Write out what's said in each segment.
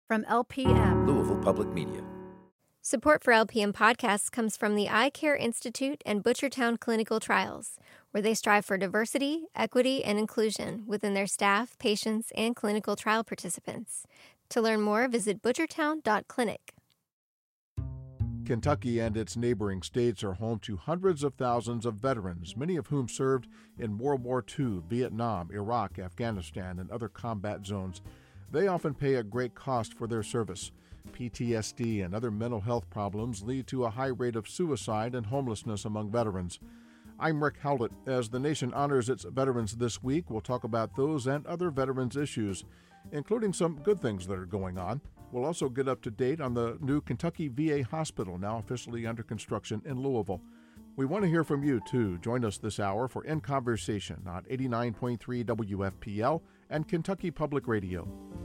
From LPM, Louisville Public Media. Support for LPM podcasts comes from the Eye Care Institute and Butchertown Clinical Trials, where they strive for diversity, equity, and inclusion within their staff, patients, and clinical trial participants. To learn more, visit butchertown.clinic. Kentucky and its neighboring states are home to hundreds of thousands of veterans, many of whom served in World War II, Vietnam, Iraq, Afghanistan, and other combat zones. They often pay a great cost for their service. PTSD and other mental health problems lead to a high rate of suicide and homelessness among veterans. I'm Rick Howlett. As the nation honors its veterans this week, we'll talk about those and other veterans issues, including some good things that are going on. We'll also get up to date on the new Kentucky VA hospital, now officially under construction in Louisville. We want to hear from you, too. Join us this hour for In Conversation on 89.3 WFPL and Kentucky Public Radio.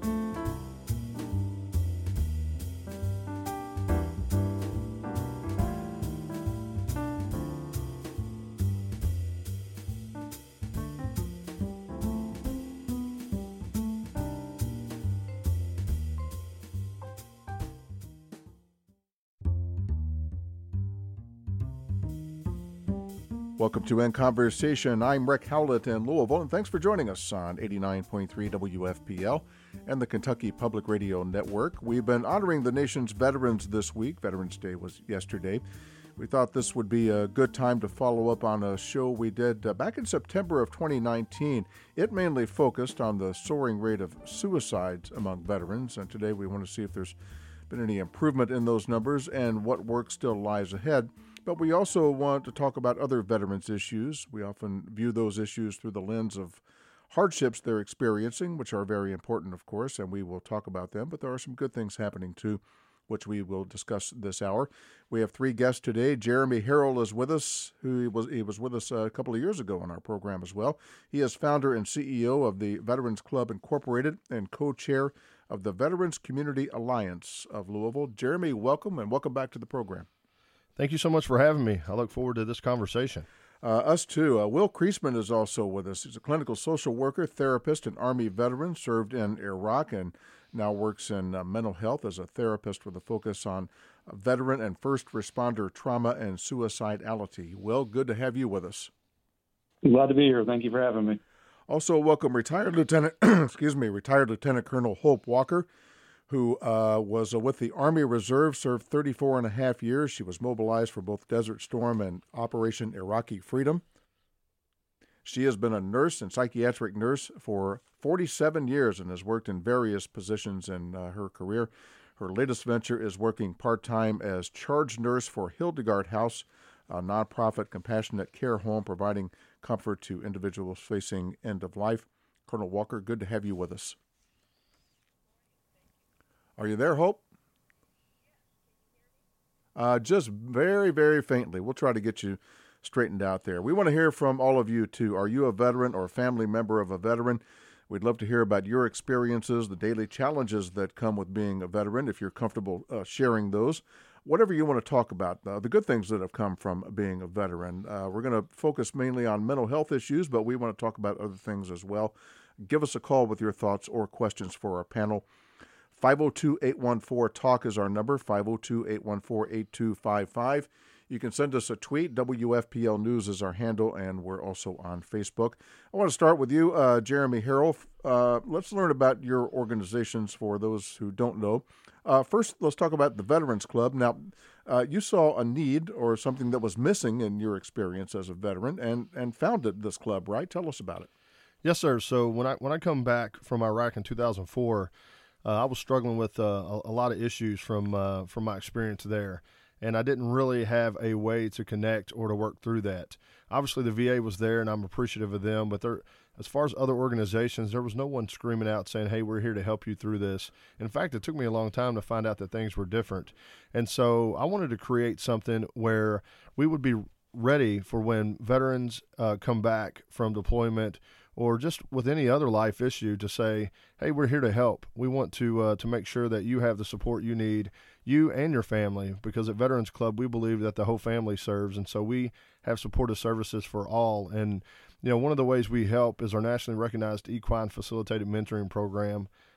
Welcome to In Conversation. I'm Rick Howlett in Louisville, and thanks for joining us on 89.3 WFPL and the Kentucky Public Radio Network. We've been honoring the nation's veterans this week. Veterans Day was yesterday. We thought this would be a good time to follow up on a show we did back in September of 2019. It mainly focused on the soaring rate of suicides among veterans, and today we want to see if there's been any improvement in those numbers and what work still lies ahead. But we also want to talk about other veterans' issues. We often view those issues through the lens of hardships they're experiencing, which are very important, of course, and we will talk about them. But there are some good things happening, too, which we will discuss this hour. We have three guests today. Jeremy Harrell is with us, he was with us a couple of years ago on our program as well. He is founder and CEO of the Veterans Club Incorporated and co-chair of the Veterans Community Alliance of Louisville. Jeremy, welcome, and welcome back to the program. Thank you so much for having me. I look forward to this conversation. Us too. Will Kriesman is also with us. He's a clinical social worker, therapist, and Army veteran, served in Iraq, and now works in mental health as a therapist with a focus on veteran and first responder trauma and suicidality. Will, good to have you with us. Glad to be here. Thank you for having me. Also welcome retired Lieutenant Colonel Hope Walker, who was with the Army Reserve, served 34 and a half years. She was mobilized for both Desert Storm and Operation Iraqi Freedom. She has been a nurse and psychiatric nurse for 47 years and has worked in various positions in her career. Her latest venture is working part-time as charge nurse for Hildegard House, a nonprofit compassionate care home providing comfort to individuals facing end of life. Colonel Walker, good to have you with us. Are you there, Hope? Just very, very faintly. We'll try to get you straightened out there. We want to hear from all of you, too. Are you a veteran or a family member of a veteran? We'd love to hear about your experiences, the daily challenges that come with being a veteran, if you're comfortable sharing those. Whatever you want to talk about, the good things that have come from being a veteran. We're going to focus mainly on mental health issues, but we want to talk about other things as well. Give us a call with your thoughts or questions for our panel. 502-814-TALK is our number, 502-814-8255. You can send us a tweet. WFPL News is our handle, and we're also on Facebook. I want to start with you, Jeremy Harrell. Let's learn about your organizations for those who don't know. First, let's talk about the Veterans Club. Now, you saw a need or something that was missing in your experience as a veteran and founded this club, right? Tell us about it. Yes, sir. So when I come back from Iraq in 2004, I was struggling with a lot of issues from my experience there, and I didn't really have a way to connect or to work through that. Obviously, the VA was there, and I'm appreciative of them, but as far as other organizations, there was no one screaming out saying, hey, we're here to help you through this. In fact, it took me a long time to find out that things were different, and so I wanted to create something where we would be ready for when veterans come back from deployment or just with any other life issue to say, hey, we're here to help. We want to make sure that you have the support you need, you and your family, because at Veterans Club, we believe that the whole family serves, and so we have supportive services for all. And, you know, one of the ways we help is our nationally recognized equine facilitated mentoring program.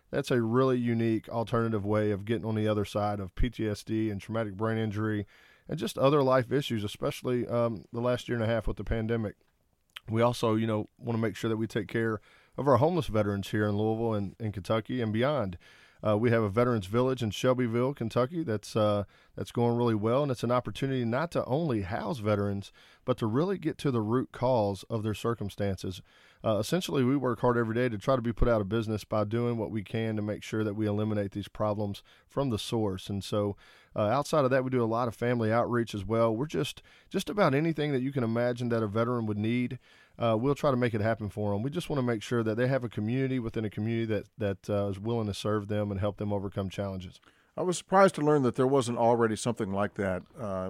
that's a really unique alternative way of getting on the other side of PTSD and traumatic brain injury and just other life issues, especially the last year and a half with the pandemic. We also, want to make sure that we take care of our homeless veterans here in Louisville and in Kentucky and beyond. We have a Veterans Village in Shelbyville, Kentucky, that's going really well, and it's an opportunity not to only house veterans, but to really get to the root cause of their circumstances. Essentially, we work hard every day to try to be put out of business by doing what we can to make sure that we eliminate these problems from the source. And so outside of that, we do a lot of family outreach as well. We're just about anything that you can imagine that a veteran would need. We'll try to make it happen for them. We just want to make sure that they have a community within a community that is willing to serve them and help them overcome challenges. I was surprised to learn that there wasn't already something like that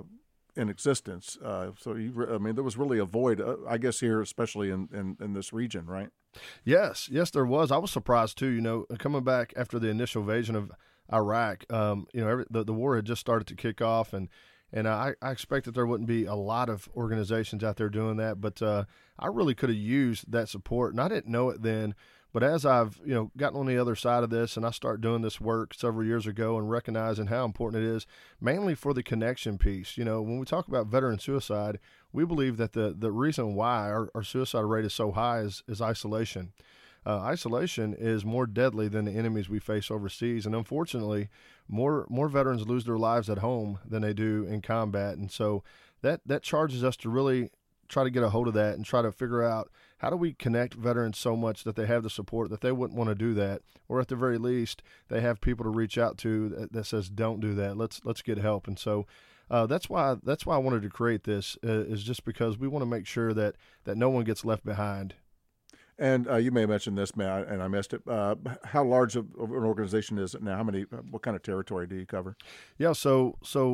in existence. There was really a void, I guess, here, especially in this region, right? Yes, there was. I was surprised too. Coming back after the initial invasion of Iraq, the war had just started to kick off, and I expected there wouldn't be a lot of organizations out there doing that, but I really could have used that support, and I didn't know it then. But as I've gotten on the other side of this, and I started doing this work several years ago and recognizing how important it is, mainly for the connection piece. When we talk about veteran suicide, we believe that the reason why our suicide rate is so high is isolation. Isolation is more deadly than the enemies we face overseas, and unfortunately, more veterans lose their lives at home than they do in combat. And so that charges us to really try to get a hold of that and try to figure out how do we connect veterans so much that they have the support that they wouldn't want to do that, or at the very least, they have people to reach out to that says, "Don't do that. Let's get help." And so that's why I wanted to create this is just because we want to make sure that no one gets left behind. And you may have mentioned this, Matt, and I missed it. How large of an organization is it now? What kind of territory do you cover? Yeah, so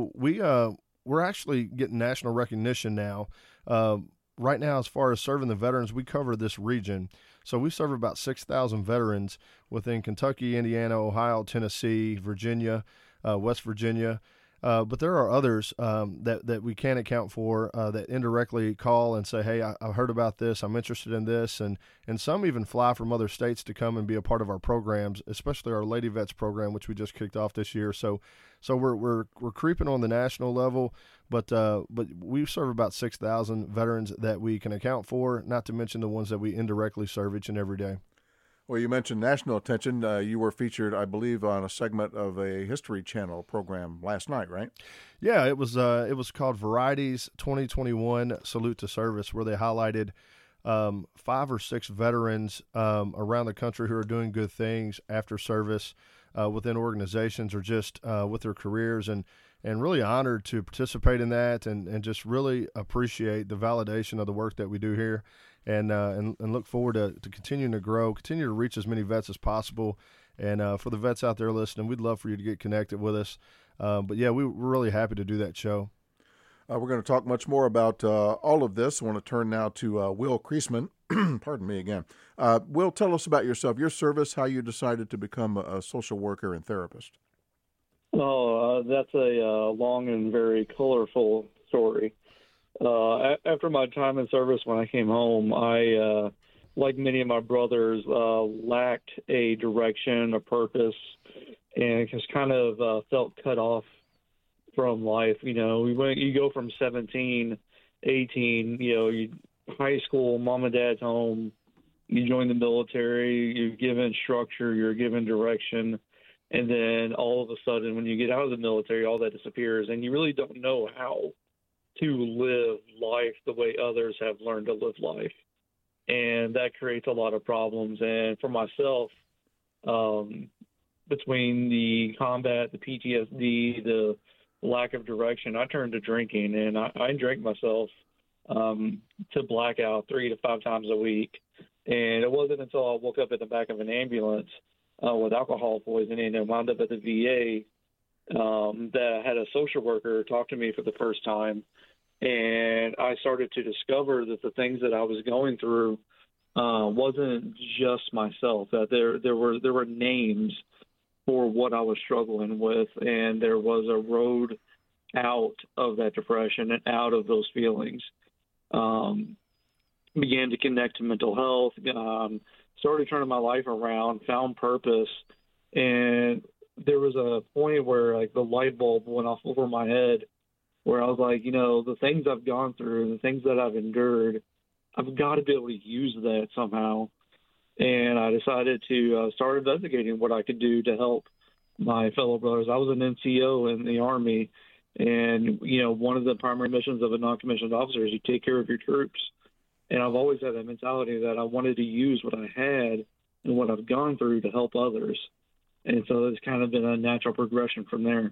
we're actually getting national recognition now. Right now, as far as serving the veterans, we cover this region. So we serve about 6,000 veterans within Kentucky, Indiana, Ohio, Tennessee, Virginia, West Virginia. But there are others that we can't account for that indirectly call and say, "Hey, I heard about this. I'm interested in this," and some even fly from other states to come and be a part of our programs, especially our Lady Vets program, which we just kicked off this year. So we're creeping on the national level, but we serve about 6,000 veterans that we can account for, not to mention the ones that we indirectly serve each and every day. Well, you mentioned national attention. You were featured, I believe, on a segment of a History Channel program last night, right? Yeah, it was called Variety's 2021 Salute to Service, where they highlighted 5 or 6 veterans around the country who are doing good things after service within organizations or just with their careers, and really honored to participate in that and just really appreciate the validation of the work that we do here. And look forward to continuing to grow, continue to reach as many vets as possible. And for the vets out there listening, we'd love for you to get connected with us. But yeah, we're really happy to do that show. We're going to talk much more about all of this. I want to turn now to Will Creasman. Pardon me again. Will, tell us about yourself, your service, how you decided to become a social worker and therapist. That's a long and very colorful story. After my time in service, when I came home, I, like many of my brothers, lacked a direction, a purpose, and just kind of felt cut off from life. You go from 17, 18, high school, mom and dad's home, you join the military, you're given structure, you're given direction, and then all of a sudden when you get out of the military, all that disappears, and you really don't know how to live life the way others have learned to live life. And that creates a lot of problems. And for myself, between the combat, the PTSD, the lack of direction, I turned to drinking, and I drank myself to blackout 3 to 5 times a week. And it wasn't until I woke up in the back of an ambulance with alcohol poisoning and wound up at the VA that I had a social worker talk to me for the first time. And I started to discover that the things that I was going through wasn't just myself, that there were names for what I was struggling with, and there was a road out of that depression and out of those feelings. Began to connect to mental health, started turning my life around, found purpose, And there was a point where like the light bulb went off over my head, where I was like, the things I've gone through and the things that I've endured, I've got to be able to use that somehow. And I decided to start investigating what I could do to help my fellow brothers. I was an NCO in the Army, and, one of the primary missions of a non-commissioned officer is you take care of your troops. And I've always had that mentality that I wanted to use what I had and what I've gone through to help others. And so it's kind of been a natural progression from there.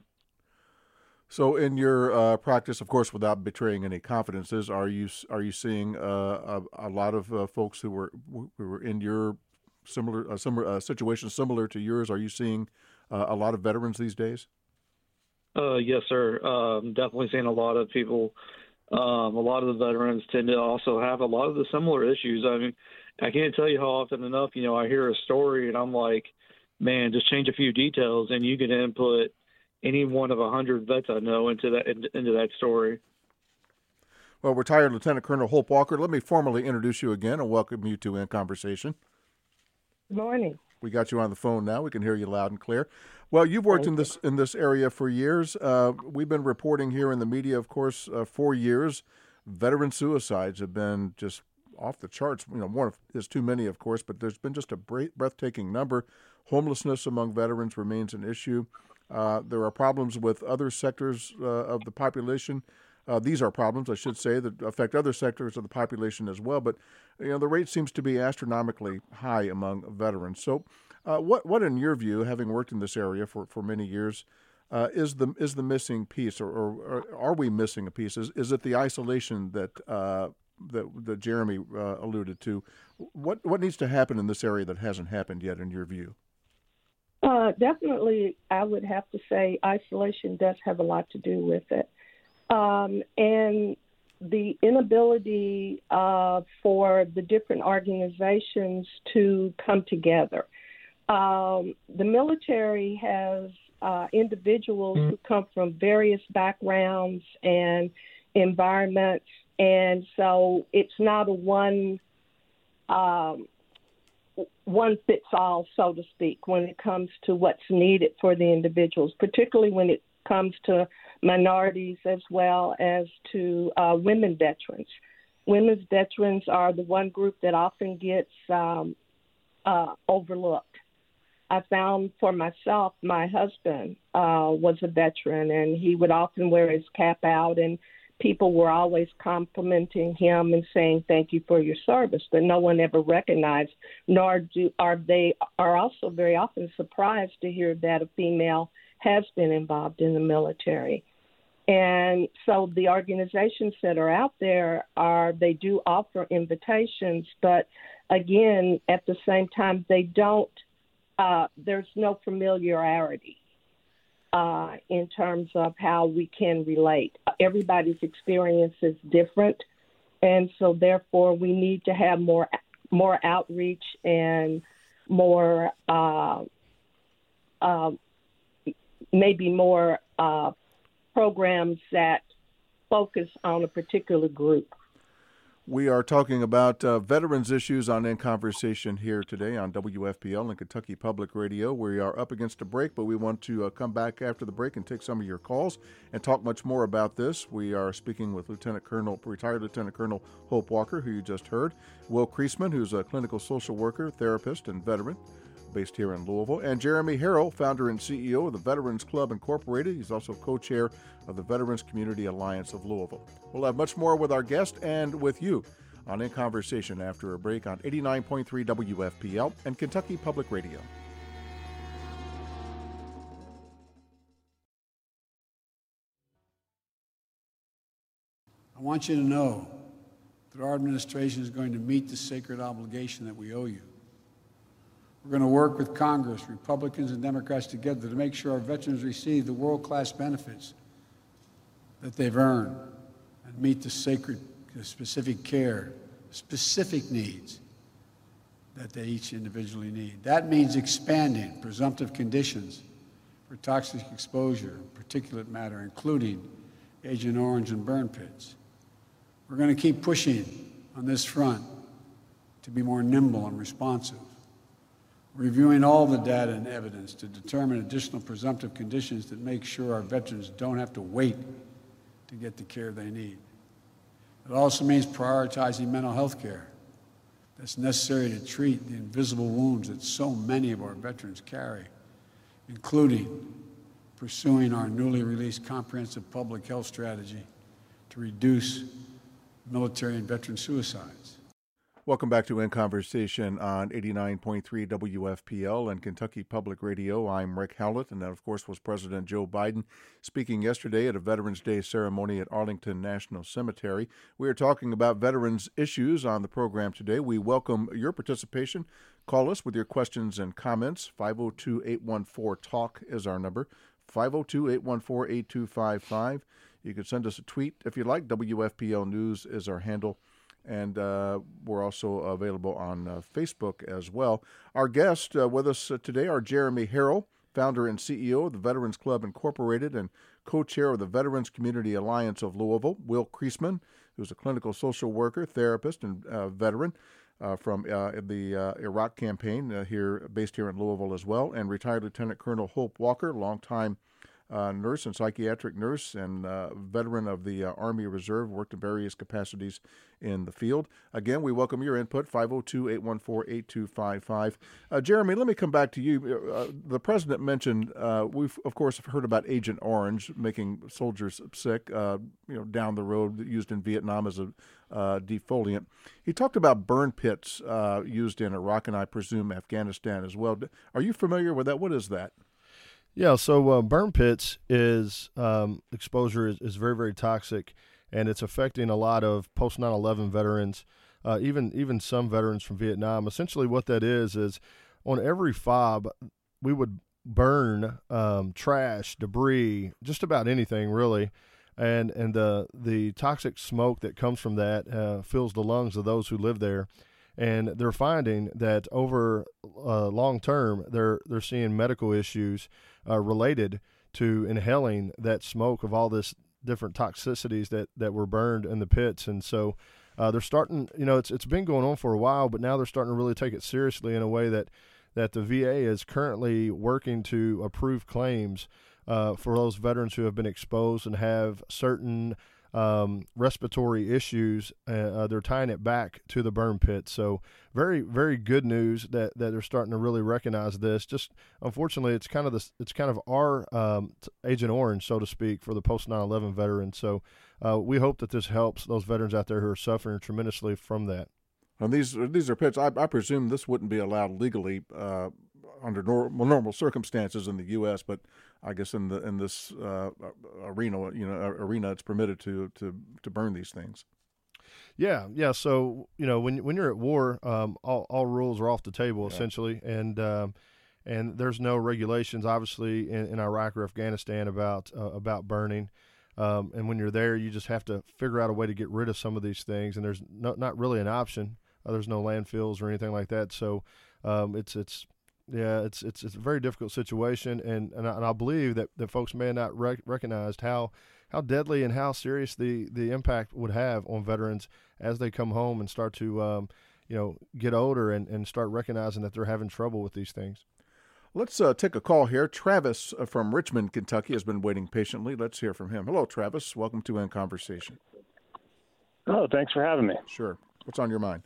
So in your practice, of course, without betraying any confidences, are you seeing a lot of folks who were in your similar situation similar to yours? Are you seeing a lot of veterans these days? Yes, sir. Definitely seeing a lot of people. A lot of the veterans tend to also have a lot of the similar issues. I mean, I can't tell you how often enough, I hear a story and I'm like, man, just change a few details and you can input any one of 100 vets I know into that story. Well, retired Lieutenant Colonel Hope Walker, let me formally introduce you again and welcome you to In Conversation. Good morning. We got you on the phone now. We can hear you loud and clear. Well, you've worked in this area for years. We've been reporting here in the media, of course, for years. Veteran suicides have been just off the charts. More is too many, of course, but there's been just a breathtaking number. Homelessness among veterans remains an issue. There are problems with other sectors of the population. These are problems, I should say, that affect other sectors of the population as well. But the rate seems to be astronomically high among veterans. So, what in your view, having worked in this area for many years, is the missing piece, or are we missing a piece? Is it the isolation that Jeremy alluded to? What needs to happen in this area that hasn't happened yet, in your view? Definitely, I would have to say isolation does have a lot to do with it. And the inability for the different organizations to come together. The military has individuals who come from various backgrounds and environments, and so it's not a one fits all, so to speak, when it comes to what's needed for the individuals, particularly when it comes to minorities as well as to women veterans. Women's veterans are the one group that often gets overlooked. I found for myself, my husband was a veteran, and he would often wear his cap out, and people were always complimenting him and saying, thank you for your service, but no one ever recognized, are also very often surprised to hear that a female has been involved in the military. And so the organizations that are out there they do offer invitations, but again, at the same time, they don't, there's no familiarity in terms of how we can relate. Everybody's experience is different, and so therefore we need to have more outreach and more maybe more programs that focus on a particular group. We are talking about veterans issues on In Conversation here today on WFPL and Kentucky Public Radio. We are up against a break, but we want to come back after the break and take some of your calls and talk much more about this. We are speaking with retired Lieutenant Colonel Hope Walker, who you just heard, Will Creasman, who's a clinical social worker, therapist, and veteran based here in Louisville, and Jeremy Harrell, founder and CEO of the Veterans Club Incorporated. He's also co-chair of the Veterans Community Alliance of Louisville. We'll have much more with our guest and with you on In Conversation after a break on 89.3 WFPL and Kentucky Public Radio. I want you to know that our administration is going to meet the sacred obligation that we owe you. We're going to work with Congress, Republicans and Democrats together to make sure our veterans receive the world-class benefits that they've earned and meet the specific care, specific needs that they each individually need. That means expanding presumptive conditions for toxic exposure, particulate matter, including Agent Orange and burn pits. We're going to keep pushing on this front to be more nimble and responsive. reviewing all the data and evidence to determine additional presumptive conditions that make sure our veterans don't have to wait to get the care they need. It also means prioritizing mental health care that's necessary to treat the invisible wounds that so many of our veterans carry, including pursuing our newly released comprehensive public health strategy to reduce military and veteran suicides. Welcome back to In Conversation on 89.3 WFPL and Kentucky Public Radio. I'm Rick Howlett, and that, of course, was President Joe Biden speaking yesterday at a Veterans Day ceremony at Arlington National Cemetery. We are talking about veterans issues on the program today. We welcome your participation. Call us with your questions and comments. 502-814-TALK is our number. 502-814-8255. You can send us a tweet if you like. WFPL News is our handle. And we're also available on Facebook as well. Our guests with us today are Jeremy Harrell, founder and CEO of the Veterans Club Incorporated and co-chair of the Veterans Community Alliance of Louisville, Will Kriesman, who's a clinical social worker, therapist, and veteran from the Iraq campaign based here in Louisville as well, and retired Lieutenant Colonel Hope Walker, longtime nurse and psychiatric nurse and veteran of the Army Reserve, worked in various capacities in the field. Again, we welcome your input, 502-814-8255. Jeremy, let me come back to you. The President mentioned, we've, of course, heard about Agent Orange making soldiers sick, down the road, used in Vietnam as a defoliant. He talked about burn pits used in Iraq and I presume Afghanistan as well. Are you familiar with that? What is that? Yeah, so burn pits is exposure is very, very toxic, and it's affecting a lot of post 9/11 veterans, even some veterans from Vietnam. Essentially, what that is on every fob we would burn trash, debris, just about anything really, and the toxic smoke that comes from that fills the lungs of those who live there. And they're finding that over long term, they're seeing medical issues related to inhaling that smoke of all this different toxicities that were burned in the pits. And so they're starting, it's been going on for a while, but now they're starting to really take it seriously in a way that the VA is currently working to approve claims for those veterans who have been exposed and have certain respiratory issues. They're tying it back to the burn pit. So very, very good news that they're starting to really recognize this. Just unfortunately, it's kind of our Agent Orange, so to speak, for the post 9/11 veterans. So we hope that this helps those veterans out there who are suffering tremendously from that. And these are pits. I presume this wouldn't be allowed legally under normal circumstances in the U.S., but I guess in this arena, it's permitted to burn these things. Yeah. So when you're at war, all rules are off the table essentially, and there's no regulations obviously in Iraq or Afghanistan about burning. And when you're there, you just have to figure out a way to get rid of some of these things, and there's not really an option. There's no landfills or anything like that. So it's a very difficult situation, and I believe that folks may not recognized how deadly and how serious the impact would have on veterans as they come home and start to get older and start recognizing that they're having trouble with these things. Let's take a call here. Travis from Richmond, Kentucky, has been waiting patiently. Let's hear from him. Hello, Travis. Welcome to In Conversation. Oh, thanks for having me. Sure. What's on your mind?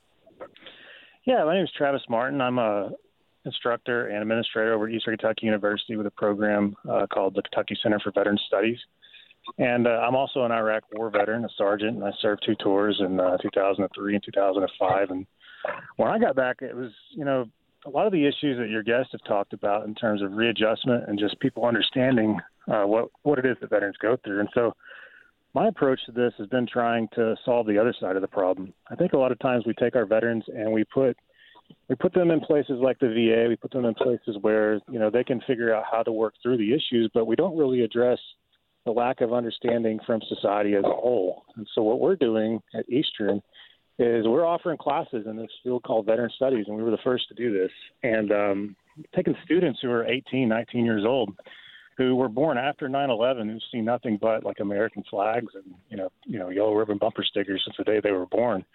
Yeah, my name is Travis Martin. I'm a instructor and administrator over at Eastern Kentucky University with a program called the Kentucky Center for Veteran Studies. And I'm also an Iraq war veteran, a sergeant, and I served 2 tours in 2003 and 2005. And when I got back, it was, a lot of the issues that your guests have talked about in terms of readjustment and just people understanding what it is that veterans go through. And so my approach to this has been trying to solve the other side of the problem. I think a lot of times we take our veterans and we put them in places like the VA. We put them in places where, they can figure out how to work through the issues, but we don't really address the lack of understanding from society as a whole. And so what we're doing at Eastern is we're offering classes in this field called Veteran Studies, and we were the first to do this. And taking students who are 18, 19 years old, who were born after 9/11, who've seen nothing but like American flags and, yellow ribbon bumper stickers since the day they were born.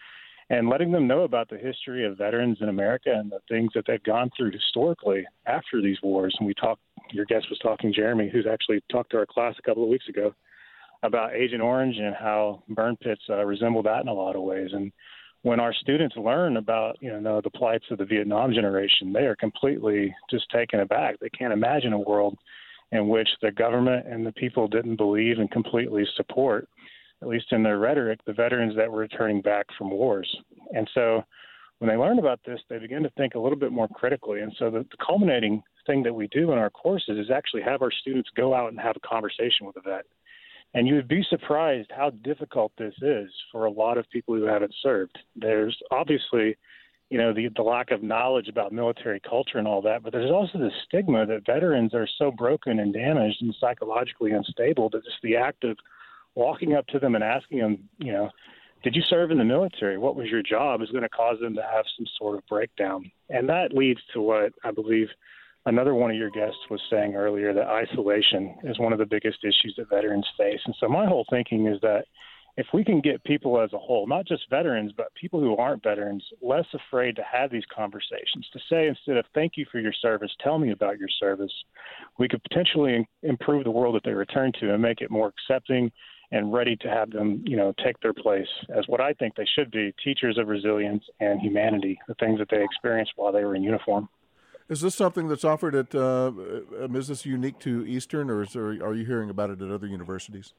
and letting them know about the history of veterans in America and the things that they've gone through historically after these wars. And your guest was talking, Jeremy, who's actually talked to our class a couple of weeks ago about Agent Orange and how burn pits resemble that in a lot of ways. And when our students learn about, the plights of the Vietnam generation, they are completely just taken aback. They can't imagine a world in which the government and the people didn't believe and completely support, at least in their rhetoric, the veterans that were returning back from wars. And so when they learn about this, they begin to think a little bit more critically. And so the culminating thing that we do in our courses is actually have our students go out and have a conversation with a vet. And you would be surprised how difficult this is for a lot of people who haven't served. There's obviously, the lack of knowledge about military culture and all that, but there's also the stigma that veterans are so broken and damaged and psychologically unstable that just the act of walking up to them and asking them, did you serve in the military? What was your job? Is going to cause them to have some sort of breakdown. And that leads to what I believe another one of your guests was saying earlier, that isolation is one of the biggest issues that veterans face. And so my whole thinking is that if we can get people as a whole, not just veterans, but people who aren't veterans, less afraid to have these conversations, to say instead of thank you for your service, tell me about your service, we could potentially improve the world that they return to and make it more accepting and ready to have them, take their place as what I think they should be, teachers of resilience and humanity, the things that they experienced while they were in uniform. Is this something that's offered at, is this unique to Eastern, or are you hearing about it at other universities?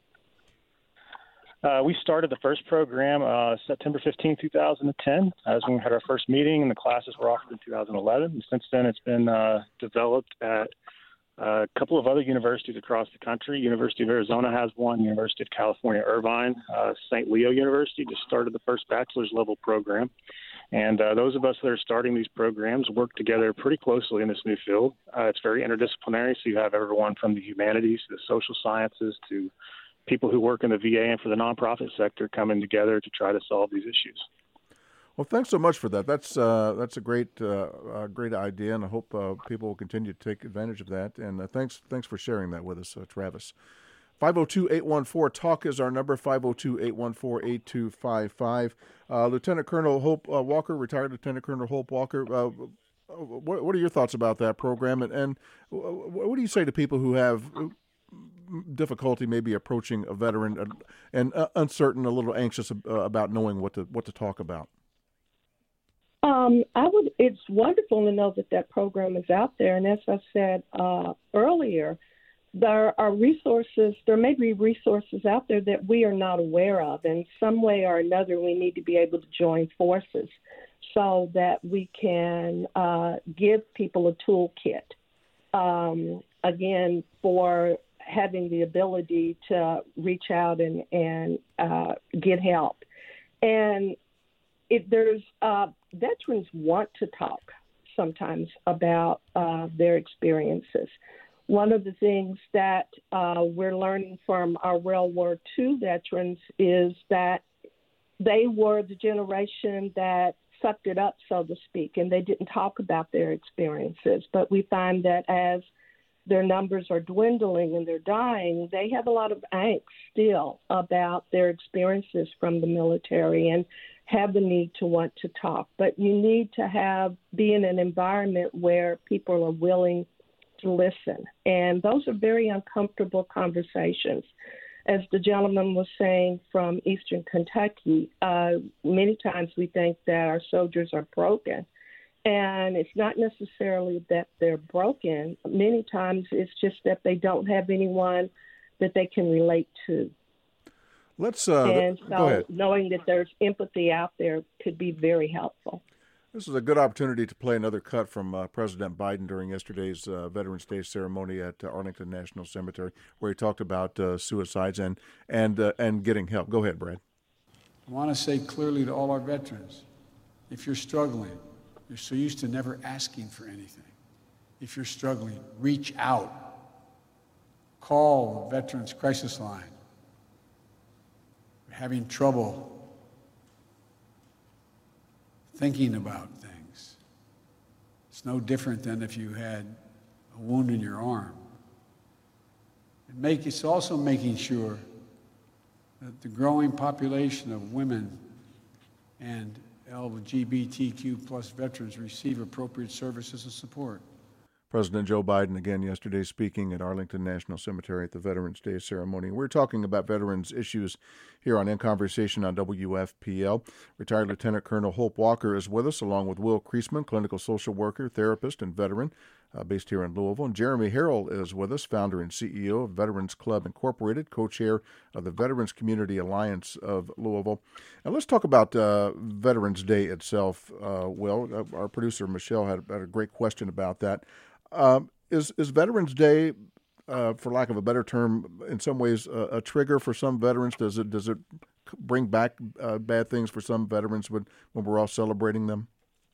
We started the first program September 15, 2010. As when we had our first meeting, and the classes were offered in 2011. And since then, it's been developed at a couple of other universities across the country. University of Arizona has one, University of California, Irvine, St. Leo University just started the first bachelor's level program. And those of us that are starting these programs work together pretty closely in this new field. It's very interdisciplinary, so you have everyone from the humanities to the social sciences to people who work in the VA and for the nonprofit sector coming together to try to solve these issues. Well, thanks so much for that. That's a great idea, and I hope people will continue to take advantage of that. And thanks for sharing that with us, Travis. 502-814-TALK is our number, 502-814-8255. Lieutenant Colonel Hope Walker, retired Lieutenant Colonel Hope Walker, what are your thoughts about that program? And what do you say to people who have difficulty maybe approaching a veteran and uncertain, a little anxious about knowing what to talk about? It's wonderful to know that program is out there. And as I said earlier, there may be resources out there that we are not aware of. In some way or another, we need to be able to join forces so that we can give people a toolkit, again, for having the ability to reach out and get help. And veterans want to talk sometimes about their experiences. One of the things that we're learning from our World War II veterans is that they were the generation that sucked it up, so to speak, and they didn't talk about their experiences. But we find that as their numbers are dwindling and they're dying, they have a lot of angst still about their experiences from the military and have the need to want to talk. But you need to be in an environment where people are willing to listen. And those are very uncomfortable conversations. As the gentleman was saying from Eastern Kentucky, many times we think that our soldiers are broken. And it's not necessarily that they're broken. Many times it's just that they don't have anyone that they can relate to. And so knowing that there's empathy out there could be very helpful. This is a good opportunity to play another cut from President Biden during yesterday's Veterans Day ceremony at Arlington National Cemetery, where he talked about suicides and getting help. Go ahead, Brad. I want to say clearly to all our veterans, if you're struggling, you're so used to never asking for anything. If you're struggling, reach out. Call the Veterans Crisis Line. You're having trouble thinking about things. It's no different than if you had a wound in your arm. It's also making sure that the growing population of women and LGBTQ plus veterans receive appropriate services and support. President Joe Biden again yesterday speaking at Arlington National Cemetery at the Veterans Day ceremony. We're talking about veterans issues here on In Conversation on WFPL. Retired Lieutenant Colonel Hope Walker is with us, along with Will Kriesman, clinical social worker, therapist, and veteran based here in Louisville. And Jeremy Harrell is with us, founder and CEO of Veterans Club Incorporated, co-chair of the Veterans Community Alliance of Louisville. And let's talk about Veterans Day itself, Will. Our producer, Michelle, had a great question about that. Is Veterans Day, for lack of a better term, in some ways a trigger for some veterans? Does it bring back bad things for some veterans when we're all celebrating them?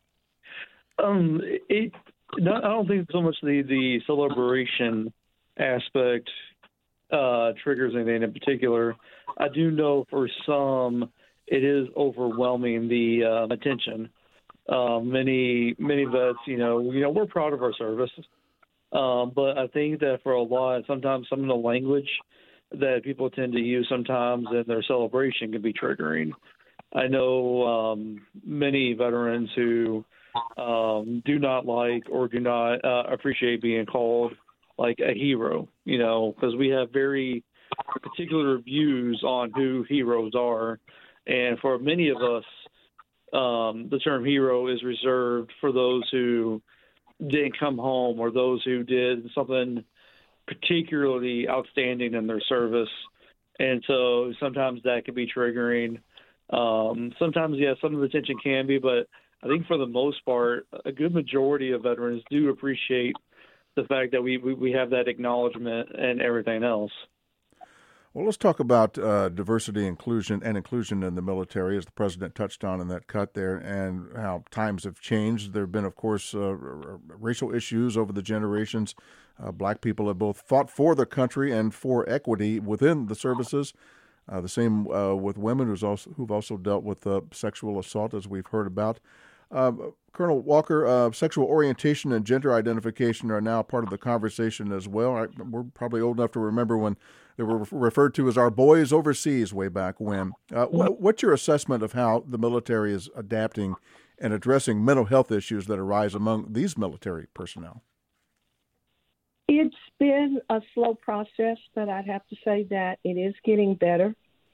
I don't think so much the celebration aspect triggers anything in particular. I do know for some it is overwhelming the attention. Many vets, we're proud of our service, but I think that for a lot, sometimes some of the language that people tend to use sometimes in their celebration can be triggering. I know many veterans who do not like or do not appreciate being called like a hero, because we have very particular views on who heroes are, and for many of us, the term hero is reserved for those who didn't come home or those who did something particularly outstanding in their service. And so sometimes that can be triggering. Sometimes, some of the tension can be, but I think for the most part, a good majority of veterans do appreciate the fact that we have that acknowledgement and everything else. Well, let's talk about diversity, inclusion in the military, as the president touched on in that cut there, and how times have changed. There have been, of course, racial issues over the generations. Black people have both fought for the country and for equity within the services. The same with women who've also dealt with sexual assault, as we've heard about. Colonel Walker, sexual orientation and gender identification are now part of the conversation as well. We're probably old enough to remember when they were referred to as our boys overseas way back when. What's your assessment of how the military is adapting and addressing mental health issues that arise among these military personnel? It's been a slow process, but I'd have to say that it is getting better.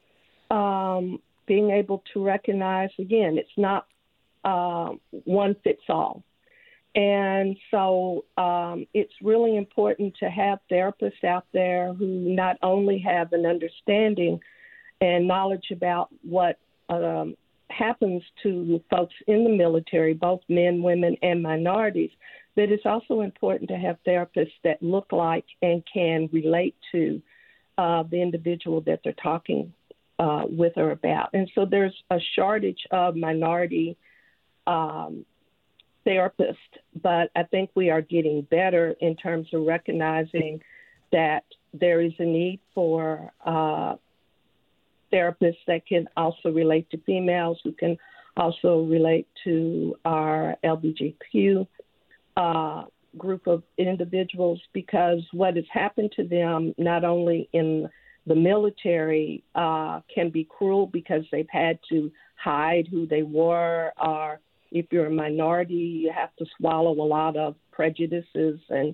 Being able to recognize, again, it's not one fits all. And so it's really important to have therapists out there who not only have an understanding and knowledge about what happens to folks in the military, both men, women, and minorities, but it's also important to have therapists that look like and can relate to the individual that they're talking with or about. And so there's a shortage of minority therapists, but I think we are getting better in terms of recognizing that there is a need for therapists that can also relate to females, who can also relate to our LGBTQ group of individuals, because what has happened to them, not only in the military, can be cruel because they've had to hide who they were, or if you're a minority, you have to swallow a lot of prejudices and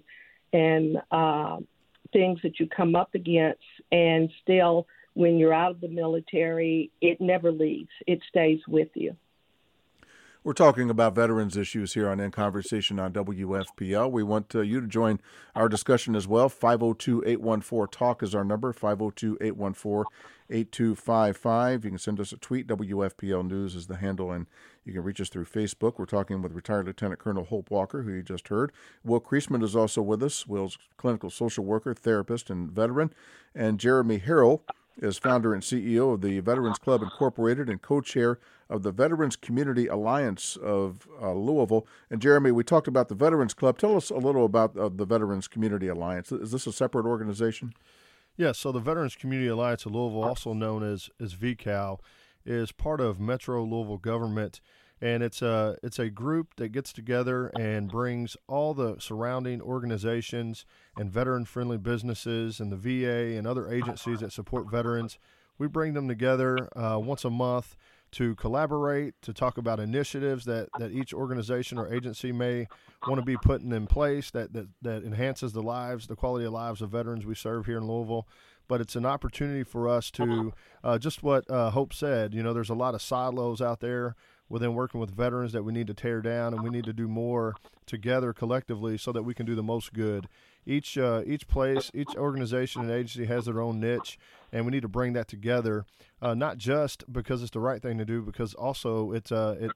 things that you come up against. And still, when you're out of the military, it never leaves. It stays with you. We're talking about veterans issues here on In Conversation on WFPL. We want you to join our discussion as well. 502-814-TALK is our number, 502-814-8255. You can send us a tweet. WFPL News is the handle, and you can reach us through Facebook. We're talking with retired Lieutenant Colonel Hope Walker, who you just heard. Will Kriesman is also with us. Will's clinical social worker, therapist, and veteran. And Jeremy Harrell is founder and CEO of the Veterans Club Incorporated and co-chair of the Veterans Community Alliance of Louisville. And Jeremy, we talked about the Veterans Club. Tell us a little about the Veterans Community Alliance. Is this a separate organization? Yes, so the Veterans Community Alliance of Louisville, also known as VCAL, is part of Metro Louisville government, and it's a group that gets together and brings all the surrounding organizations and veteran-friendly businesses and the VA and other agencies that support veterans. We bring them together once a month to collaborate, to talk about initiatives that each organization or agency may want to be putting in place that enhances the quality of lives of veterans we serve here in Louisville. But it's an opportunity for us to, just what Hope said, there's a lot of silos out there within working with veterans that we need to tear down, and we need to do more together collectively so that we can do the most good. Each place, each organization and agency has their own niche, and we need to bring that together, not just because it's the right thing to do, because also it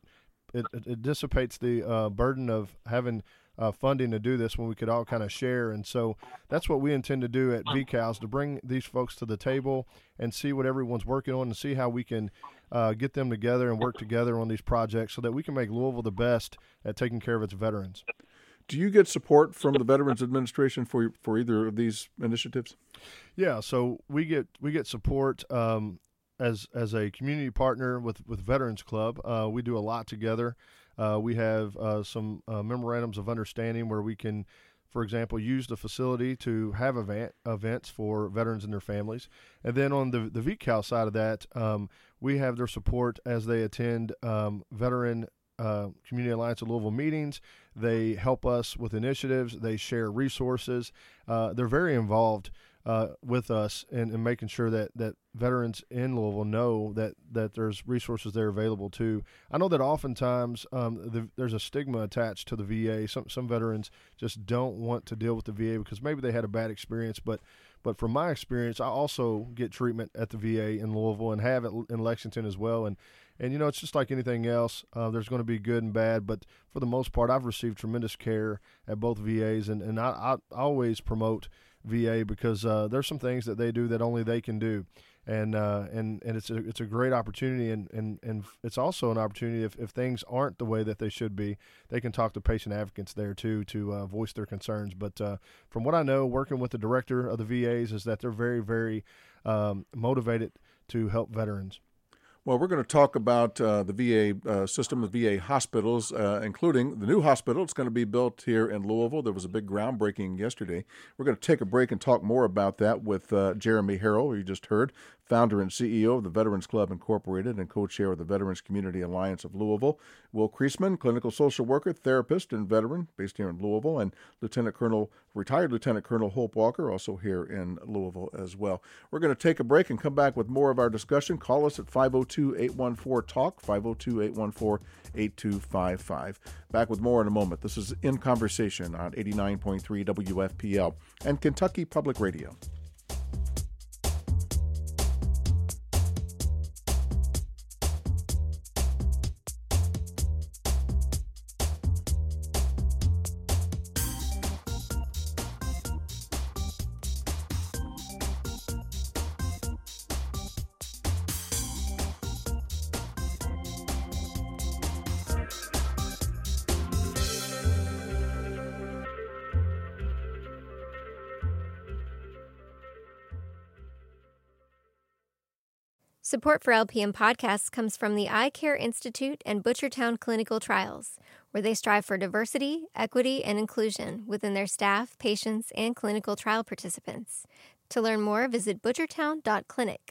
dissipates the burden of having funding to do this when we could all kind of share. And so that's what we intend to do at VCALS, to bring these folks to the table and see what everyone's working on and see how we can get them together and work together on these projects so that we can make Louisville the best at taking care of its veterans. Do you get support from the Veterans Administration for either of these initiatives? Yeah, so we get support as a community partner with Veterans Club. We do a lot together. We have some memorandums of understanding where we can, for example, use the facility to have events for veterans and their families. And then on the VCAL side of that, we have their support as they attend Veteran Community Alliance of Louisville meetings. They help us with initiatives. They share resources. They're very involved with us in making sure that veterans in Louisville know that there's resources there available too. I know that oftentimes there's a stigma attached to the VA. Some veterans just don't want to deal with the VA because maybe they had a bad experience, but from my experience, I also get treatment at the VA in Louisville and have it in Lexington as well. And it's just like anything else. There's going to be good and bad, but for the most part, I've received tremendous care at both VAs, and I always promote VA because there's some things that they do that only they can do, and it's a great opportunity, and it's also an opportunity if things aren't the way that they should be, they can talk to patient advocates there too to voice their concerns. But from what I know, working with the director of the VAs is that they're very, very motivated to help veterans. Well, we're going to talk about the VA system, the VA hospitals, including the new hospital. It's going to be built here in Louisville. There was a big groundbreaking yesterday. We're going to take a break and talk more about that with Jeremy Harrell, who you just heard, founder and CEO of the Veterans Club Incorporated and co-chair of the Veterans Community Alliance of Louisville. Will Kriesman, clinical social worker, therapist, and veteran based here in Louisville, and retired Lieutenant Colonel Hope Walker, also here in Louisville as well. We're going to take a break and come back with more of our discussion. Call us at 502-814-TALK, 502-814-8255. Back with more in a moment. This is In Conversation on 89.3 WFPL and Kentucky Public Radio. Support for LPM podcasts comes from the Eye Care Institute and Butchertown Clinical Trials, where they strive for diversity, equity, and inclusion within their staff, patients, and clinical trial participants. To learn more, visit butchertown.clinic.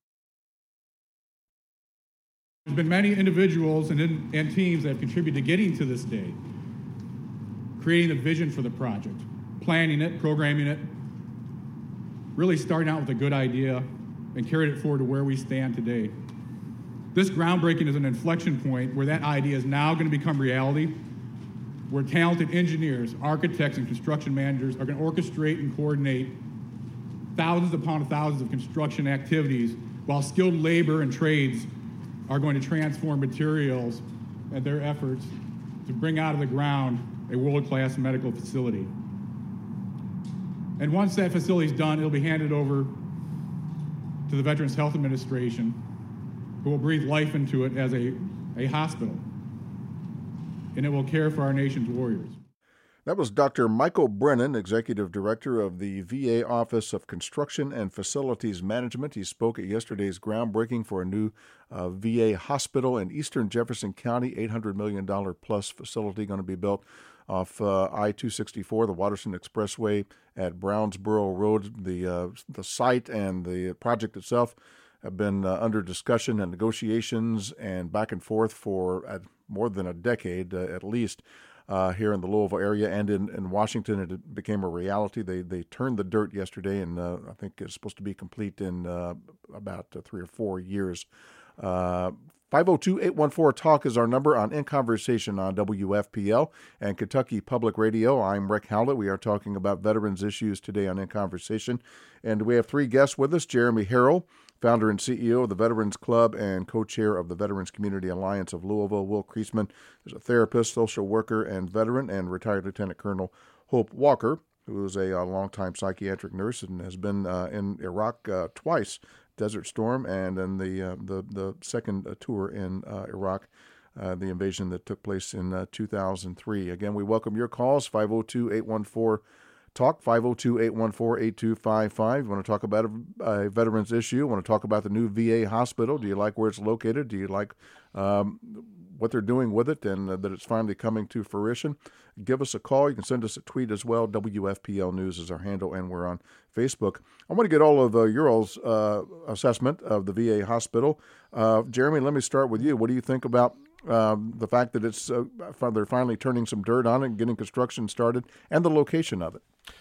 There's been many individuals and teams that have contributed to getting to this day, creating the vision for the project, planning it, programming it, really starting out with a good idea and carried it forward to where we stand today. This groundbreaking is an inflection point where that idea is now going to become reality, where talented engineers, architects, and construction managers are going to orchestrate and coordinate thousands upon thousands of construction activities, while skilled labor and trades are going to transform materials and their efforts to bring out of the ground a world-class medical facility. And once that facility is done, it'll be handed over to the Veterans Health Administration, who will breathe life into it as a hospital, and it will care for our nation's warriors. That was Dr. Michael Brennan, Executive Director of the VA Office of Construction and Facilities Management. He spoke at yesterday's groundbreaking for a new VA hospital in eastern Jefferson County, $800 million plus facility going to be built off I-264, the Watterson Expressway at Brownsboro Road. The site and the project itself have been under discussion and negotiations and back and forth for more than a decade, at least, here in the Louisville area and in Washington. It became a reality. They turned the dirt yesterday, and I think it's supposed to be complete in about 3 or 4 years. 502-814-TALK is our number on In Conversation on WFPL and Kentucky Public Radio. I'm Rick Howlett. We are talking about veterans issues today on In Conversation. And we have 3 guests with us. Jeremy Harrell, founder and CEO of the Veterans Club and co-chair of the Veterans Community Alliance of Louisville. Will Kriesman is a therapist, social worker, and veteran, and retired Lieutenant Colonel Hope Walker, who is a longtime psychiatric nurse and has been in Iraq twice, Desert Storm, and then the second tour in Iraq, the invasion that took place in 2003. Again, we welcome your calls, 502-814-TALK, 502-814-8255. You want to talk about a veterans issue? You want to talk about the new VA hospital? Do you like where it's located? Do you like what they're doing with it and that it's finally coming to fruition? Give us a call. You can send us a tweet as well. WFPL News is our handle, and we're on Facebook. I want to get all of your all's assessment of the VA hospital. Jeremy, let me start with you. What do you think about the fact that they're finally turning some dirt on it and getting construction started, and the location of it?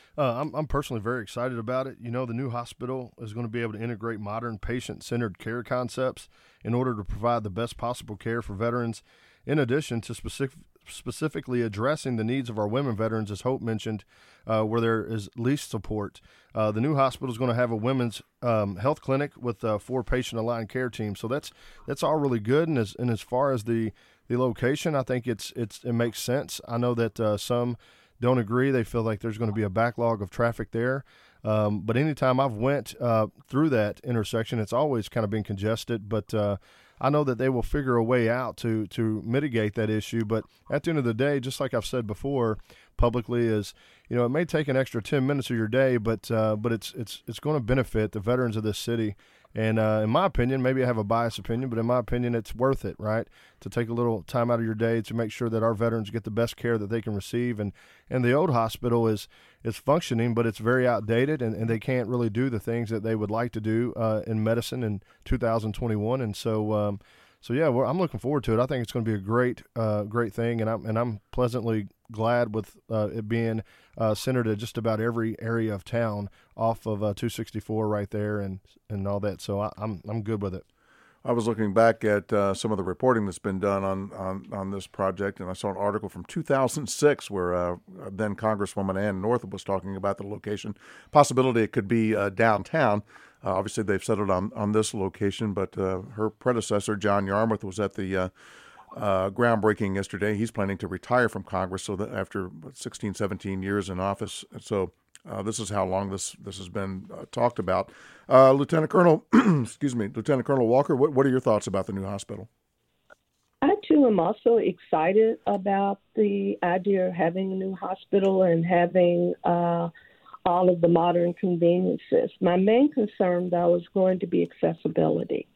I'm personally very excited about it. You know, the new hospital is going to be able to integrate modern patient-centered care concepts in order to provide the best possible care for veterans, in addition to specifically addressing the needs of our women veterans, as Hope mentioned, where there is least support. The new hospital is going to have a women's health clinic with 4 patient-aligned care teams. So that's all really good. And as far as the location, I think it makes sense. I know that some don't agree. They feel like there's going to be a backlog of traffic there. But anytime I've went through that intersection, it's always kind of been congested. But I know that they will figure a way out to mitigate that issue. But at the end of the day, just like I've said before publicly, is, you know, it may take an extra 10 minutes of your day, but it's going to benefit the veterans of this city. And in my opinion, maybe I have a biased opinion, but in my opinion, it's worth it, right, to take a little time out of your day to make sure that our veterans get the best care that they can receive. And the old hospital is functioning, but it's very outdated, and they can't really do the things that they would like to do in medicine in 2021. And so yeah, I'm looking forward to it. I think it's going to be a great thing, and I'm pleasantly glad with it being centered at just about every area of town off of 264 right there and all that. So I'm good with it. I was looking back at some of the reporting that's been done on this project, and I saw an article from 2006 where then Congresswoman Ann Northrup was talking about the location possibility it could be downtown. Obviously, they've settled on this location, but her predecessor, John Yarmuth, was at the groundbreaking yesterday. He's planning to retire from Congress so that after 16, 17 years in office. So this is how long this has been talked about. Lieutenant Colonel, Lieutenant Colonel Walker, what are your thoughts about the new hospital? I, too, am also excited about the idea of having a new hospital and having all of the modern conveniences. My main concern, though, is going to be accessibility.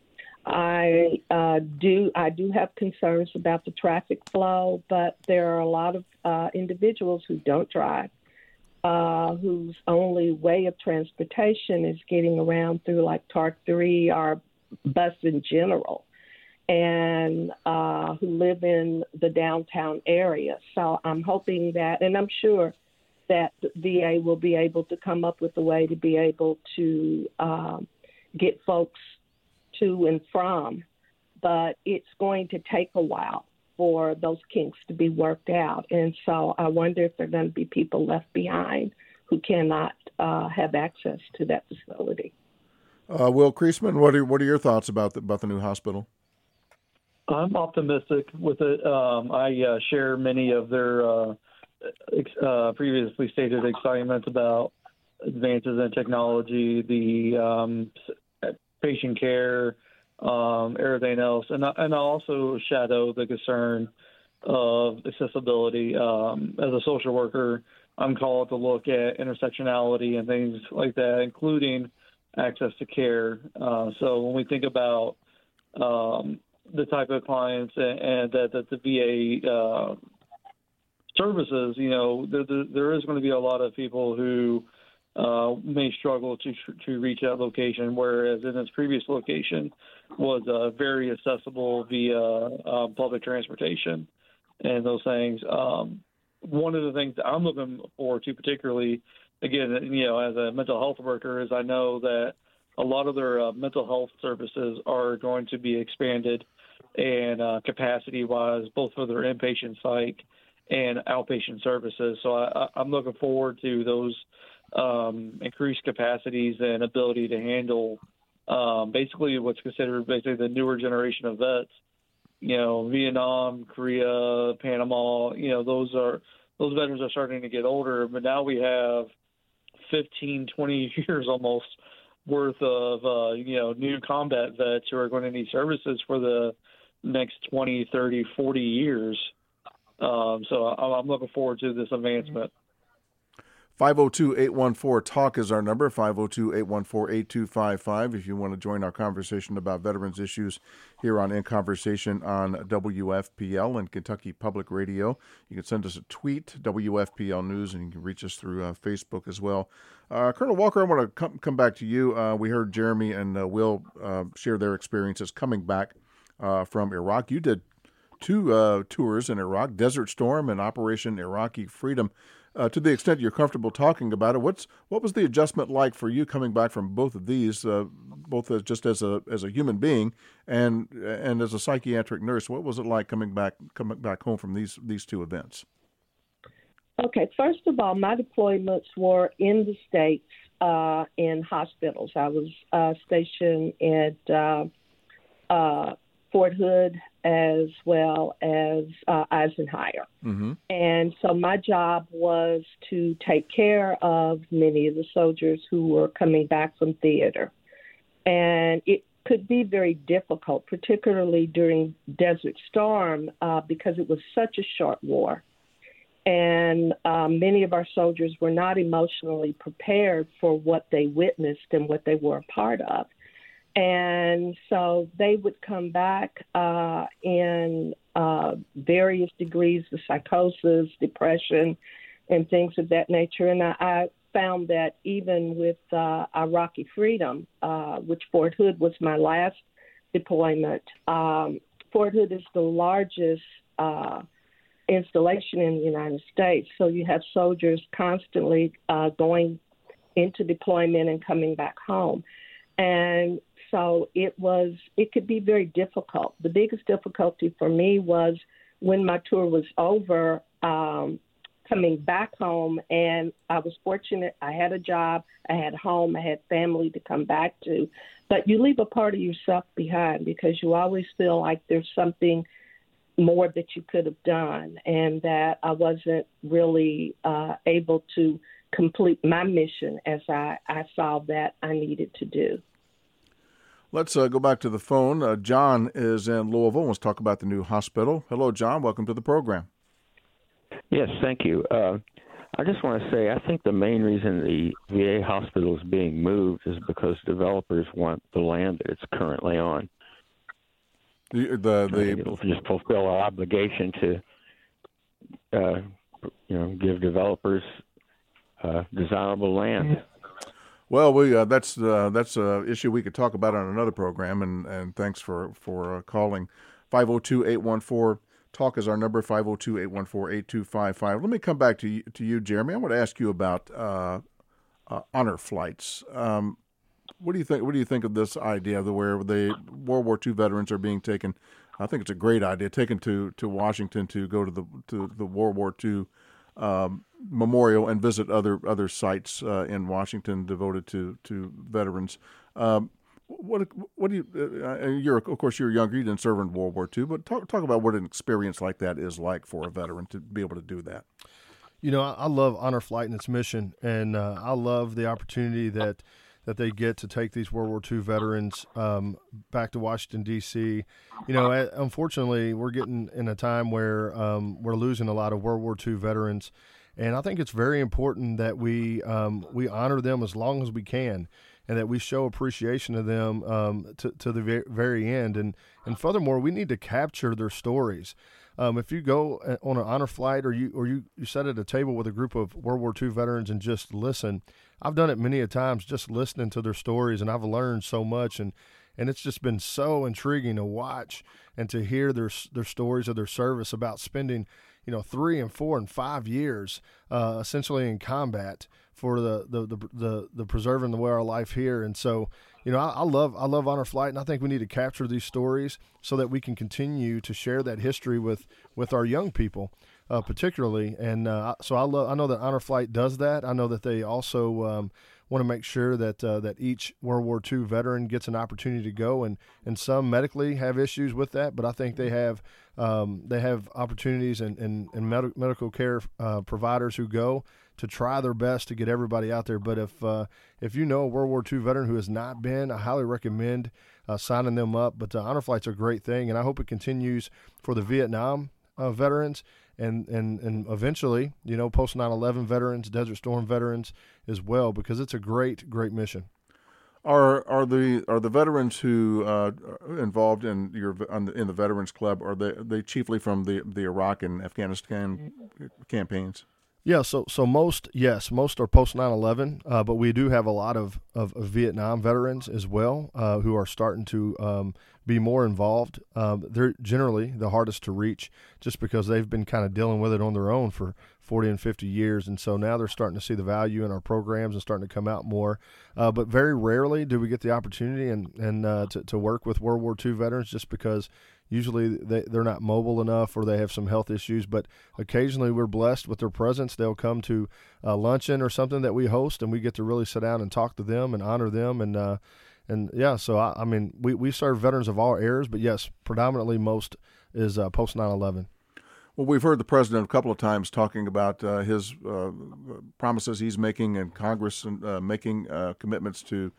I do have concerns about the traffic flow, but there are a lot of individuals who don't drive, whose only way of transportation is getting around through like TARC 3 or bus in general, and who live in the downtown area. So I'm hoping that, and I'm sure that the VA will be able to come up with a way to be able to get folks to and from, but it's going to take a while for those kinks to be worked out. And so I wonder if there are going to be people left behind who cannot have access to that facility. Will Kriesman, what are your thoughts about the new hospital? I'm optimistic with it. I share many of their previously stated excitement about advances in technology, the patient care, everything else. And I also shadow the concern of accessibility. As a social worker, I'm called to look at intersectionality and things like that, including access to care. So when we think about the type of clients and that the VA services, you know, there is going to be a lot of people who may struggle to reach that location, whereas in its previous location was very accessible via public transportation and those things. One of the things that I'm looking forward to particularly, again, as a mental health worker, is I know that a lot of their mental health services are going to be expanded and capacity-wise, both for their inpatient psych and outpatient services. So I'm looking forward to those increased capacities and ability to handle basically what's considered the newer generation of vets. Vietnam, Korea, Panama. Those veterans are starting to get older, but now we have 15, 20 years almost worth of new combat vets who are going to need services for the next 20, 30, 40 years. So I'm looking forward to this advancement. 502-814-TALK is our number, 502-814-8255, if you want to join our conversation about veterans issues here on In Conversation on WFPL and Kentucky Public Radio. You can send us a tweet, WFPL News, and you can reach us through Facebook as well. Colonel Walker, I want to come back to you. We heard Jeremy and Will share their experiences coming back from Iraq. You did two tours in Iraq, Desert Storm and Operation Iraqi Freedom. To the extent you're comfortable talking about it, what was the adjustment like for you coming back from both of these, both as a human being and as a psychiatric nurse? What was it like coming back home from these two events? Okay, first of all, my deployments were in the States in hospitals. I was stationed at Fort Hood as well as Eisenhower. Mm-hmm. And so my job was to take care of many of the soldiers who were coming back from theater. And it could be very difficult, particularly during Desert Storm, because it was such a short war. And many of our soldiers were not emotionally prepared for what they witnessed and what they were a part of. And so they would come back in various degrees of psychosis, depression, and things of that nature. And I found that even with Iraqi Freedom, which Fort Hood was my last deployment, Fort Hood is the largest installation in the United States. So you have soldiers constantly going into deployment and coming back home. And so it could be very difficult. The biggest difficulty for me was when my tour was over, coming back home, and I was fortunate. I had a job, I had a home, I had family to come back to. But you leave a part of yourself behind because you always feel like there's something more that you could have done, and that I wasn't really able to complete my mission as I saw that I needed to do. Let's go back to the phone. John is in Louisville. Let's talk about the new hospital. Hello, John. Welcome to the program. Yes, thank you. I just want to say I think the main reason the VA hospital is being moved is because developers want the land that it's currently on. It'll just fulfill our obligation to, give developers desirable land. Well, that's an issue we could talk about on another program, and thanks for calling. 502-814-TALK is our number, 502-814-8255. Let me come back to you, Jeremy. I want to ask you about honor flights. What do you think? What do you think of this idea where the World War II veterans are being taken? I think it's a great idea, taken to Washington to go to the World War II memorial and visit other sites in Washington devoted to veterans. What do you? You're younger. You didn't serve in World War II, but talk about what an experience like that is like for a veteran to be able to do that. I love Honor Flight and its mission, and I love the opportunity that they get to take these World War II veterans back to Washington, D.C. Unfortunately, we're getting in a time where we're losing a lot of World War II veterans, and I think it's very important that we honor them as long as we can, and that we show appreciation to them to the very end. And furthermore, we need to capture their stories. If you go on an honor flight or you sit at a table with a group of World War II veterans and just listen, I've done it many a times just listening to their stories, and I've learned so much, and it's just been so intriguing to watch and to hear their stories of their service about spending, 3 and 4 and 5 years essentially in combat for the preserving the way our life here. And so, I love Honor Flight, and I think we need to capture these stories so that we can continue to share that history with our young people, particularly. And so I know that Honor Flight does that. I know that they also want to make sure that each World War II veteran gets an opportunity to go, and some medically have issues with that, but I think they have opportunities and medical care providers who go to try their best to get everybody out there. But if you know a World War II veteran who has not been, I highly recommend signing them up. But Honor Flight's a great thing, and I hope it continues for the Vietnam veterans and eventually, post 9/11 veterans, Desert Storm veterans as well, because it's a great mission. Are the veterans who are involved in the Veterans Club, are they chiefly from the Iraq and Afghanistan campaigns? Yeah, so most are post 9/11, but we do have a lot of Vietnam veterans as well who are starting to be more involved. They're generally the hardest to reach just because they've been kind of dealing with it on their own for 40 and 50 years, and so now they're starting to see the value in our programs and starting to come out more. But very rarely do we get the opportunity and to work with World War II veterans, just because usually they're not mobile enough or they have some health issues, but occasionally we're blessed with their presence. They'll come to a luncheon or something that we host, and we get to really sit down and talk to them and honor them. And yeah, so I mean, we serve veterans of all eras, but yes, predominantly most is post 9/11. Well, we've heard the president a couple of times talking about his promises he's making, and Congress making commitments to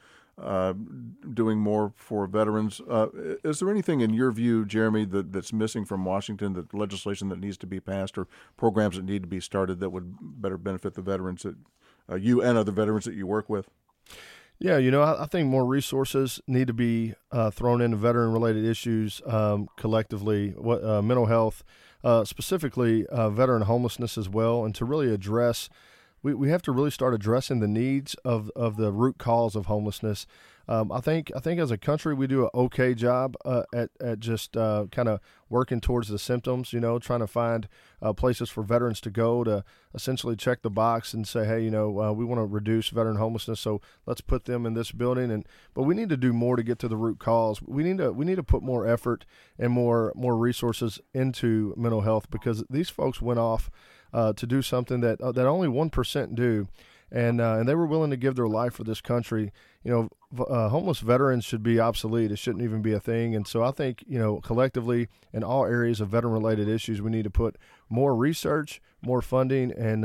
doing more for veterans. Is there anything in your view, Jeremy, that's missing from Washington, that legislation that needs to be passed or programs that need to be started that would better benefit the veterans that you and other veterans that you work with? Yeah, I think more resources need to be thrown into veteran-related issues collectively, mental health, specifically veteran homelessness as well, and to really address we have to really start addressing the needs of the root cause of homelessness. I think as a country we do an okay job at just kind of working towards the symptoms, trying to find places for veterans to go to essentially check the box and say, hey, we want to reduce veteran homelessness, so let's put them in this building. But we need to do more to get to the root cause. We need to put more effort and more resources into mental health, because these folks went off to do something that only 1% do, and they were willing to give their life for this country. Homeless veterans should be obsolete. It shouldn't even be a thing. And so I think, collectively in all areas of veteran-related issues, we need to put more research, more funding, and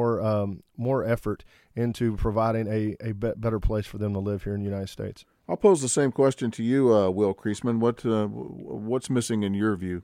more effort into providing a better place for them to live here in the United States. I'll pose the same question to you, Will Creasman. What's missing in your view?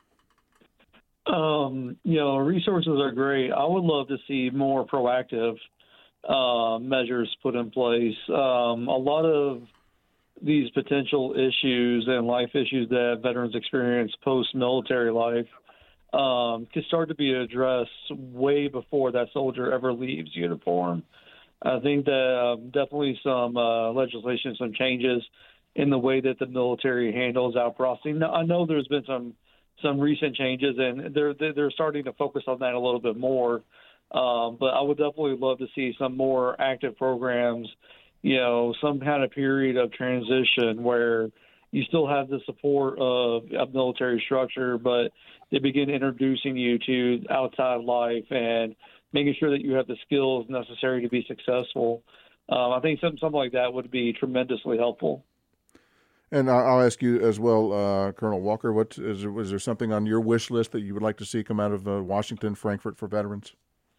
Resources are great. I would love to see more proactive measures put in place. A lot of these potential issues and life issues that veterans experience post-military life can start to be addressed way before that soldier ever leaves uniform. I think that definitely some legislation, some changes in the way that the military handles out processing. Now, I know there's been some recent changes, and they're starting to focus on that a little bit more. But I would definitely love to see some more active programs, some kind of period of transition where you still have the support of a military structure, but they begin introducing you to outside life and making sure that you have the skills necessary to be successful. I think something like that would be tremendously helpful. And I'll ask you as well, Colonel Walker, was there something on your wish list that you would like to see come out of Washington, Frankfurt for veterans?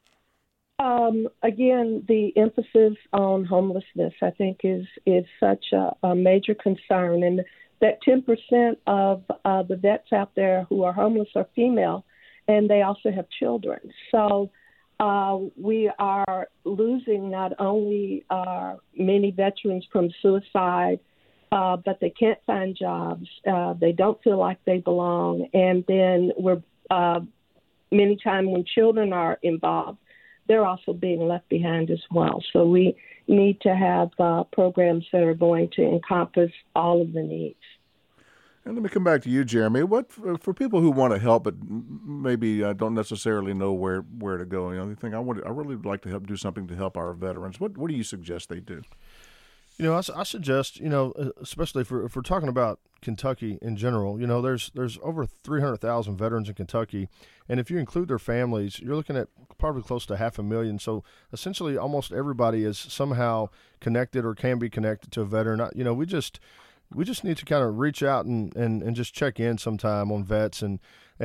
Again, the emphasis on homelessness, I think, is such a major concern. And that 10% of the vets out there who are homeless are female, and they also have children. So we are losing not only many veterans from suicide, but they can't find jobs. They don't feel like they belong. And then we're many times when children are involved, they're also being left behind as well. So we need to have programs that are going to encompass all of the needs. And let me come back to you, Jeremy. What for people who want to help but maybe don't necessarily know where to go? You know, they think I really would like to help do something to help our veterans. What do you suggest they do? You know, I suggest, you know, especially if we're talking about Kentucky in general, you know, there's over 300,000 veterans in Kentucky, and if you include their families, you're looking at probably close to 500,000. So essentially, almost everybody is somehow connected or can be connected to a veteran. You know, we just need to kind of reach out and just check in sometime on vets and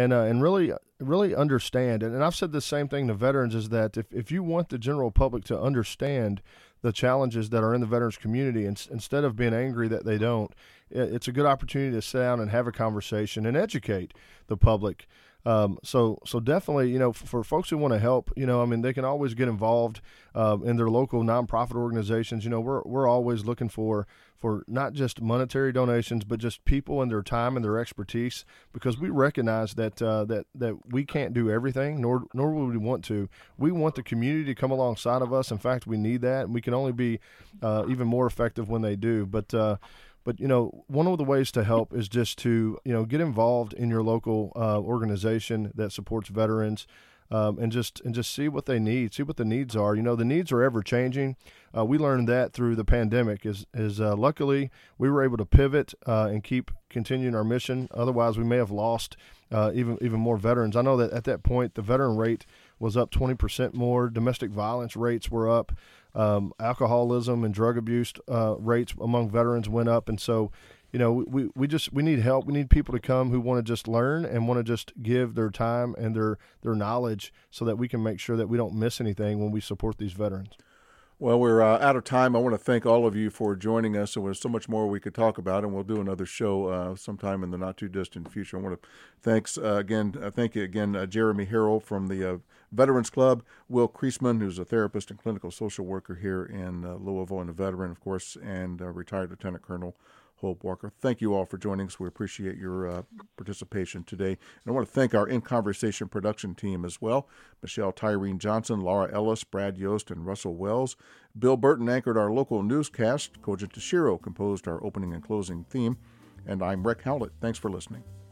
really understand. And I've said the same thing to veterans, is that if you want the general public to understand the challenges that are in the veterans community, and instead of being angry that they don't, it's a good opportunity to sit down and have a conversation and educate the public. So definitely, you know, for folks who want to help, you know, I mean, they can always get involved in their local nonprofit organizations. You know, we're always looking for not just monetary donations, but just people and their time and their expertise, because we recognize that we can't do everything, nor would we want to. We want the community to come alongside of us. In fact, we need that, and we can only be even more effective when they do. But, you know, one of the ways to help is just to, you know, get involved in your local organization that supports veterans, and just see what they need, see what the needs are. You know, the needs are ever changing. We learned that through the pandemic. Luckily we were able to pivot and keep continuing our mission. Otherwise, we may have lost even more veterans. I know that at that point, the veteran rate was up 20% more. Domestic violence rates were up. Alcoholism and drug abuse rates among veterans went up. And so, you know, we need help. We need people to come who want to just learn and want to just give their time and their knowledge, so that we can make sure that we don't miss anything when we support these veterans. Well, we're out of time. I want to thank all of you for joining us. There was so much more we could talk about, and we'll do another show sometime in the not-too-distant future. I want to thank you again, Jeremy Harrell from the Veterans Club, Will Kriesman, who's a therapist and clinical social worker here in Louisville, and a veteran, of course, and retired Lieutenant Colonel Hope Walker. Thank you all for joining us. We appreciate your participation today. And I want to thank our In Conversation production team as well: Michelle Tyreen Johnson, Laura Ellis, Brad Yost, and Russell Wells. Bill Burton anchored our local newscast. Kojin Tashiro composed our opening and closing theme. And I'm Rick Howlett. Thanks for listening.